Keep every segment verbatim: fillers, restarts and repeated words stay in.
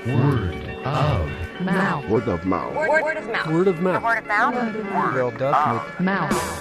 Word of mouth. Word of mouth. Word, word of mouth. Word of mouth. Word of mouth. Word of mouth. Word of mouth.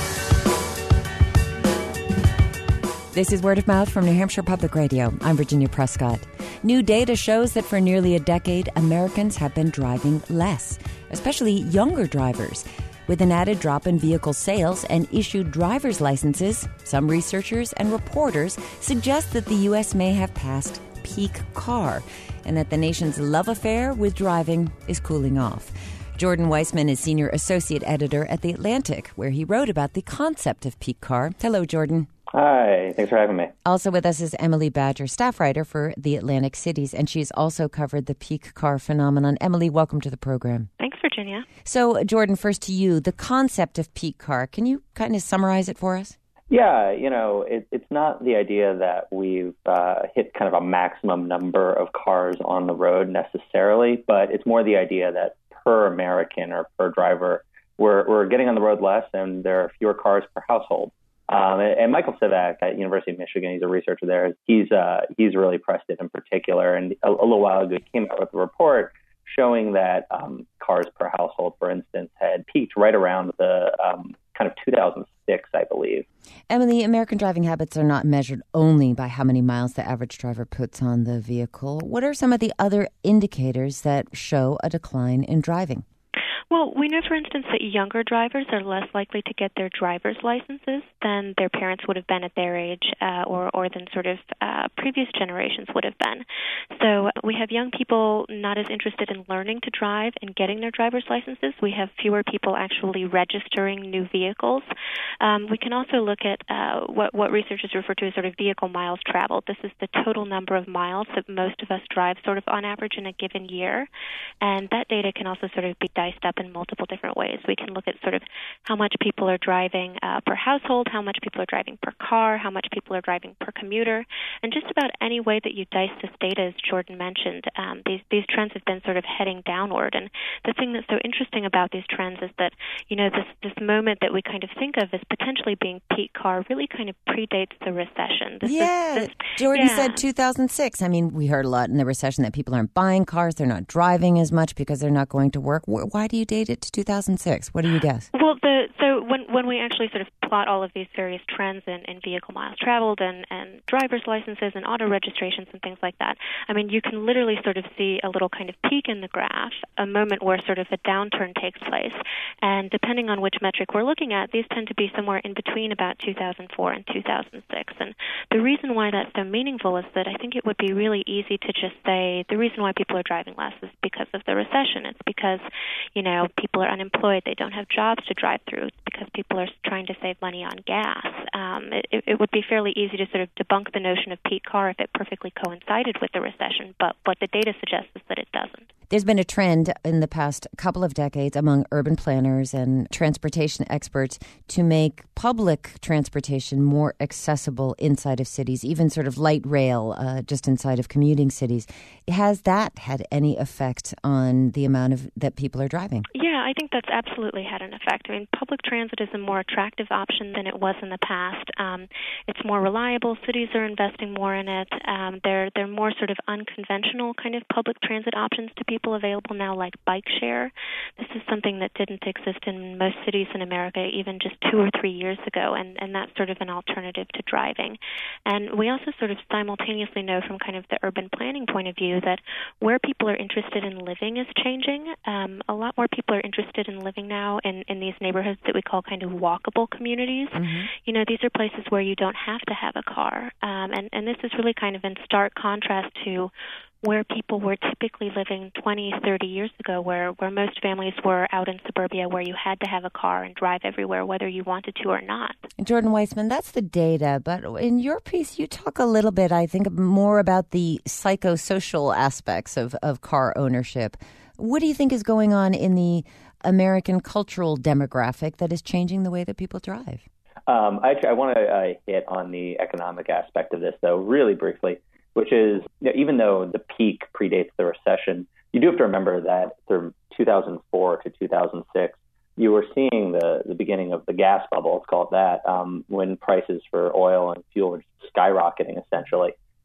This is Word of Mouth from New Hampshire Public Radio. I'm Virginia Prescott. New data shows that for nearly a decade, Americans have been driving less, especially younger drivers. With an added drop in vehicle sales and issued driver's licenses, some researchers and reporters suggest that the U S may have passed peak car and that the nation's love affair with driving is cooling off. Jordan Weissman is senior associate editor at The Atlantic, where he wrote about the concept of peak car. Hello, Jordan. Hi, thanks for having me. Also with us is Emily Badger, staff writer for The Atlantic Cities, and she's also covered the peak car phenomenon. Emily, welcome to the program. Thanks, Virginia. So, Jordan, first to you, the concept of peak car. Can you kind of summarize it for us? Yeah, you know, it, it's not the idea that we've uh, hit kind of a maximum number of cars on the road necessarily, but it's more the idea that per American or per driver, we're, we're getting on the road less and there are fewer cars per household. Um, and Michael Sivak at University of Michigan, he's a researcher there. He's uh, he's really pressed it in particular. And a, a little while ago, he came out with a report showing that um, cars per household, for instance, had peaked right around the um, kind of two thousand six, I believe. Emily, American driving habits are not measured only by how many miles the average driver puts on the vehicle. What are some of the other indicators that show a decline in driving? Well, we know, for instance, that younger drivers are less likely to get their driver's licenses than their parents would have been at their age uh, or, or than sort of uh, previous generations would have been. So we have young people not as interested in learning to drive and getting their driver's licenses. We have fewer people actually registering new vehicles. Um, we can also look at uh, what, what researchers refer to as sort of vehicle miles traveled. This is the total number of miles that most of us drive sort of on average in a given year. And that data can also sort of be diced up in multiple different ways. We can look at sort of how much people are driving uh, per household, how much people are driving per car, how much people are driving per commuter, and just about any way that you dice this data, as Jordan mentioned, um, these these trends have been sort of heading downward. And the thing that's so interesting about these trends is that, you know, this this moment that we kind of think of as potentially being peak car really kind of predates the recession. This yeah, is, this, Jordan yeah. said two thousand six. I mean, we heard a lot in the recession that people aren't buying cars, they're not driving as much because they're not going to work. Why do you date it to two thousand six? What do you guess? Well, the, so when when we actually sort of plot all of these various trends in, in vehicle miles traveled and, and driver's licenses and auto registrations and things like that, I mean, you can literally sort of see a little kind of peak in the graph, a moment where sort of a downturn takes place. And depending on which metric we're looking at, these tend to be somewhere in between about two thousand four and two thousand six. And the reason why that's so meaningful is that I think it would be really easy to just say the reason why people are driving less is because of the recession. It's because, you know, people are unemployed, they don't have jobs to drive through. It's because people are trying to save money on gas. Um, it, it would be fairly easy to sort of debunk the notion of peak car if it perfectly coincided with the recession, but what the data suggests is that it doesn't. There's been a trend in the past couple of decades among urban planners and transportation experts to make public transportation more accessible inside of cities, even sort of light rail uh, just inside of commuting cities. Has that had any effect on the amount of that people are driving? Yeah, I think that's absolutely had an effect. I mean, public transit is a more attractive option than it was in the past. Um, it's more reliable. Cities are investing more in it. Um, there, there are more sort of unconventional kind of public transit options to people available now, like bike share. This is something that didn't exist in most cities in America even just two or three years ago, and, and that's sort of an alternative to driving. And we also sort of simultaneously know from kind of the urban planning point of view that where people are interested in living is changing. Um, a lot more people are interested in living now in, in these neighborhoods that we call kind of walkable communities. Mm-hmm. You know, these are places where you don't have to have a car. Um, and, and this is really kind of in stark contrast to where people were typically living twenty, thirty years ago, where, where most families were out in suburbia, where you had to have a car and drive everywhere, whether you wanted to or not. Jordan Weissman, that's the data, but in your piece, you talk a little bit, I think, more about the psychosocial aspects of, of car ownership. What do you think is going on in the American cultural demographic that is changing the way that people drive? Um, I, I want to uh, hit on the economic aspect of this, though, really briefly, which is, you know, even though the peak predates the recession, you do have to remember that from two thousand four to two thousand six, you were seeing the, the beginning of the gas bubble, let's call it that, um, when prices for oil and fuel were skyrocketing, essentially.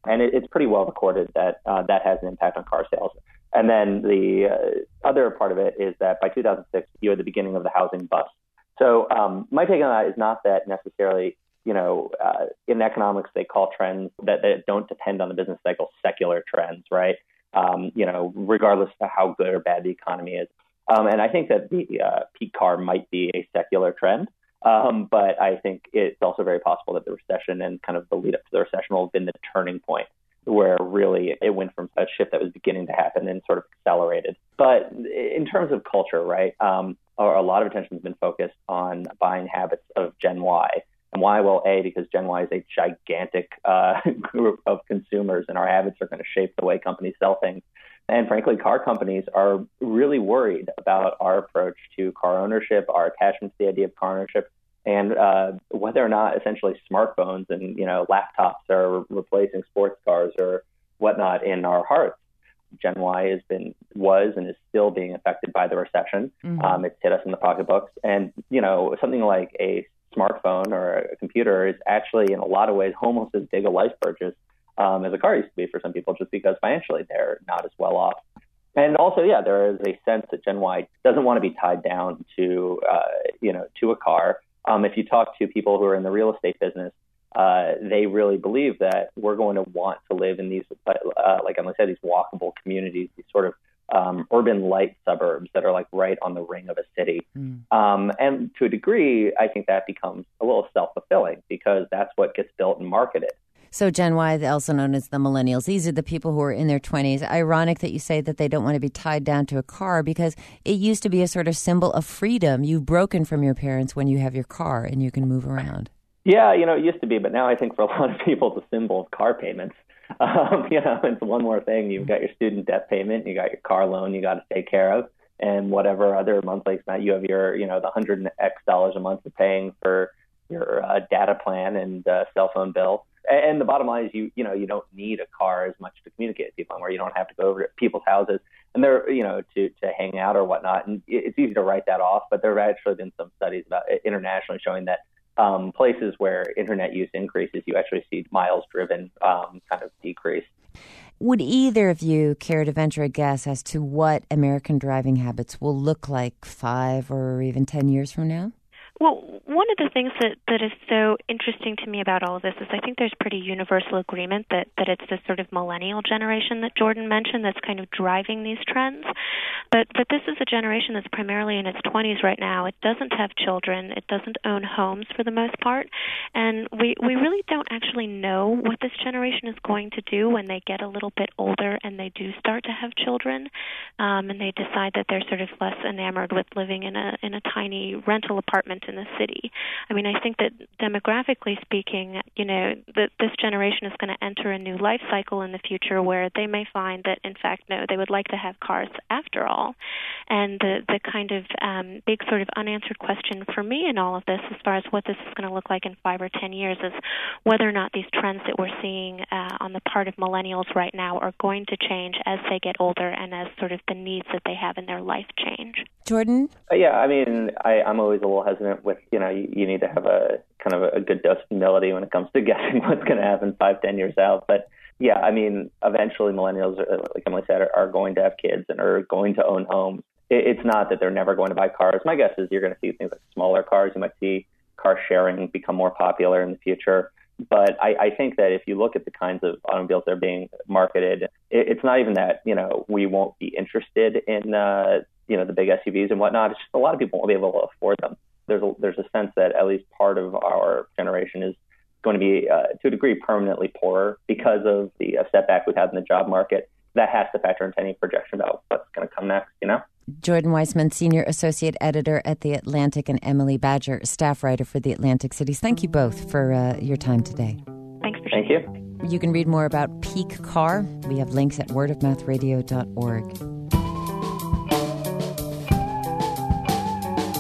And it, it's pretty well recorded that uh, that has an impact on car sales. And then the uh, other part of it is that by two thousand six, you had the beginning of the housing bust. So um, my take on that is not that necessarily, you know, uh, in economics, they call trends that, that don't depend on the business cycle secular trends, right? Um, you know, regardless of how good or bad the economy is. Um, and I think that the uh, peak car might be a secular trend. Um, but I think it's also very possible that the recession and kind of the lead up to the recession will have been the turning point where really it went from a shift that was beginning to happen and sort of accelerated. But in terms of culture, right, um, a lot of attention has been focused on buying habits of Gen Y. And why? Well, A, because Gen Y is a gigantic uh, group of consumers, and our habits are going to shape the way companies sell things. And frankly, car companies are really worried about our approach to car ownership, our attachment to the idea of car ownership, and uh, whether or not essentially smartphones and, you know, laptops are replacing sports cars or whatnot in our hearts. Gen Y has been, was, and is still being affected by the recession. Mm-hmm. Um, it's hit us in the pocketbooks. And, you know, something like a smartphone or a computer is actually, in a lot of ways, almost as big a life purchase um, as a car used to be for some people, just because financially they're not as well off. And also, yeah, there is a sense that Gen Y doesn't want to be tied down to, uh, you know, to a car. Um, if you talk to people who are in the real estate business, uh, they really believe that we're going to want to live in these, uh, like I said, these walkable communities, these sort of um, urban light suburbs that are like right on the ring of a city. Mm. Um, and to a degree, I think that becomes a little self-fulfilling because that's what gets built and marketed. So Gen Y, also known as the millennials, these are the people who are in their twenties. Ironic that you say that they don't want to be tied down to a car because it used to be a sort of symbol of freedom. You've broken from your parents when you have your car and you can move around. Yeah, you know, it used to be, but now I think for a lot of people it's a symbol of car payments. Um, you know, it's one more thing. You've got your student debt payment, you got your car loan you got to take care of, and whatever other monthly expense you have your, you know, the hundred and X dollars a month you're paying for your uh, data plan and uh, cell phone bill. And the bottom line is, you you know, you don't need a car as much to communicate with people, where you don't have to go over to people's houses and they're, you know, to, to hang out or whatnot. And it's easy to write that off, but there have actually been some studies about internationally showing that um, places where internet use increases, you actually see miles driven um, kind of decrease. Would either of you care to venture a guess as to what American driving habits will look like five or even ten years from now? Well, one of the things that, that is so interesting to me about all of this is I think there's pretty universal agreement that, that it's this sort of millennial generation that Jordan mentioned that's kind of driving these trends. But but this is a generation that's primarily in its twenties right now. It doesn't have children. It doesn't own homes for the most part. And we, we really don't actually know what this generation is going to do when they get a little bit older and they do start to have children, um, and they decide that they're sort of less enamored with living in a in a tiny rental apartment in the city. I mean, I think that demographically speaking, you know, that this generation is going to enter a new life cycle in the future where they may find that, in fact, no, they would like to have cars after all. And the, the kind of um, big sort of unanswered question for me in all of this, as far as what this is going to look like in five or ten years, is whether or not these trends that we're seeing uh, on the part of millennials right now are going to change as they get older and as sort of the needs that they have in their life change. Jordan? Uh, yeah, I mean, I, I'm always a little hesitant with, you know, you, you need to have a kind of a, a good dose of humility when it comes to guessing what's going to happen five, ten years out. But yeah, I mean, eventually millennials, are, like Emily said, are, are going to have kids and are going to own homes. It, it's not that they're never going to buy cars. My guess is you're going to see things like smaller cars. You might see car sharing become more popular in the future. But I, I think that if you look at the kinds of automobiles that are being marketed, it, it's not even that, you know, we won't be interested in, uh, you know, the big S U Vs and whatnot. It's just a lot of people won't be able to afford them. There's a, there's a sense that at least part of our generation is going to be, uh, to a degree, permanently poorer because of the uh, setback we've had in the job market. That has to factor into any projection about what's going to come next, you know? Jordan Weissmann, Senior Associate Editor at The Atlantic, and Emily Badger, Staff Writer for The Atlantic Cities. Thank you both for uh, your time today. Thanks for Thank you. You can read more about Peak Car. We have links at word of mouth radio dot org.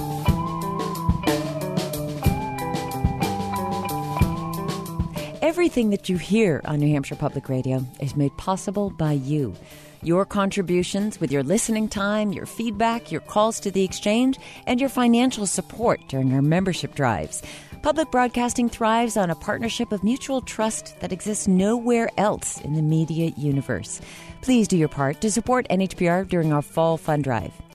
Everything Everything that you hear on New Hampshire Public Radio is made possible by you. Your contributions with your listening time, your feedback, your calls to the exchange, and your financial support during our membership drives. Public broadcasting thrives on a partnership of mutual trust that exists nowhere else in the media universe. Please do your part to support N H P R during our fall fund drive.